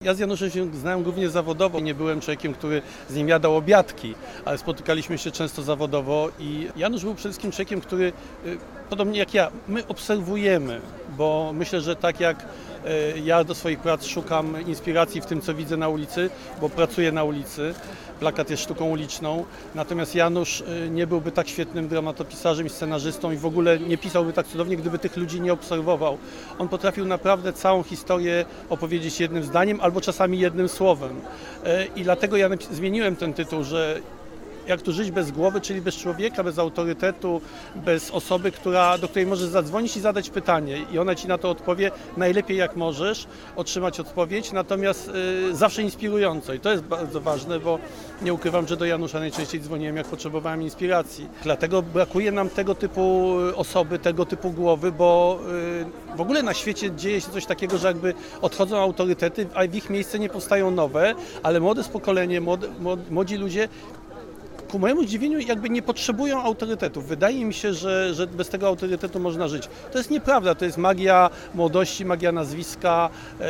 Ja z Januszem się znałem głównie zawodowo. Nie byłem człowiekiem, który z nim jadał obiadki, ale spotykaliśmy się często zawodowo i Janusz był przede wszystkim człowiekiem, który, podobnie jak ja, my obserwujemy, bo myślę, że tak jak ja do swoich prac szukam inspiracji w tym, co widzę na ulicy, bo pracuję na ulicy, plakat jest sztuką uliczną, natomiast Janusz nie byłby tak świetnym dramatopisarzem i scenarzystą i w ogóle nie pisałby tak cudownie, gdyby tych ludzi nie obserwował. On potrafił naprawdę całą historię opowiedzieć jednym zdaniem albo czasami jednym słowem. I dlatego ja zmieniłem ten tytuł, że jak tu żyć bez głowy, czyli bez człowieka, bez autorytetu, bez osoby, do której możesz zadzwonić i zadać pytanie i ona ci na to odpowie najlepiej jak możesz, otrzymać odpowiedź, natomiast zawsze inspirująco i to jest bardzo ważne, bo nie ukrywam, że do Janusza najczęściej dzwoniłem, jak potrzebowałem inspiracji. Dlatego brakuje nam tego typu osoby, tego typu głowy, bo w ogóle na świecie dzieje się coś takiego, że jakby odchodzą autorytety, a w ich miejsce nie powstają nowe, ale młode pokolenie, młodzi ludzie ku mojemu zdziwieniu jakby nie potrzebują autorytetów. Wydaje mi się, że bez tego autorytetu można żyć. To jest nieprawda, to jest magia młodości, magia nazwiska,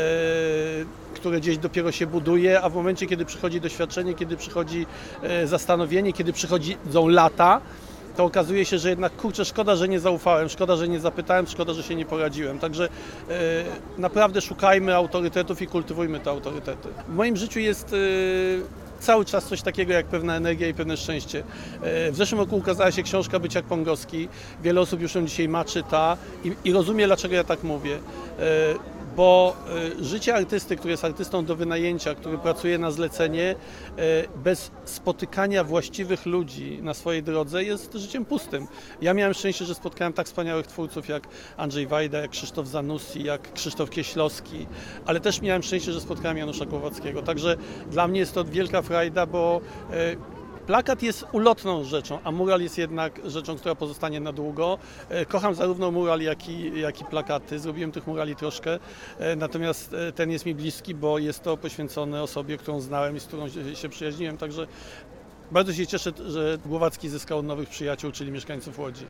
które gdzieś dopiero się buduje, a w momencie, kiedy przychodzi doświadczenie, kiedy przychodzi zastanowienie, kiedy przychodzą lata, to okazuje się, że jednak kurczę, szkoda, że nie zaufałem, szkoda, że nie zapytałem, szkoda, że się nie poradziłem. Także naprawdę szukajmy autorytetów i kultywujmy te autorytety. W moim życiu jest cały czas coś takiego jak pewna energia i pewne szczęście. W zeszłym roku ukazała się książka Byciak Pongowski. Wiele osób już ją dzisiaj ma, czyta i rozumie, dlaczego ja tak mówię. Bo życie artysty, który jest artystą do wynajęcia, który pracuje na zlecenie, bez spotykania właściwych ludzi na swojej drodze jest życiem pustym. Ja miałem szczęście, że spotkałem tak wspaniałych twórców jak Andrzej Wajda, jak Krzysztof Zanussi, jak Krzysztof Kieślowski, ale też miałem szczęście, że spotkałem Janusza Głowackiego. Także dla mnie jest to wielka frajda, bo plakat jest ulotną rzeczą, a mural jest jednak rzeczą, która pozostanie na długo. Kocham zarówno mural, jak i plakaty. Zrobiłem tych murali troszkę, natomiast ten jest mi bliski, bo jest to poświęcone osobie, którą znałem i z którą się przyjaźniłem. Także bardzo się cieszę, że Głowacki zyskał nowych przyjaciół, czyli mieszkańców Łodzi.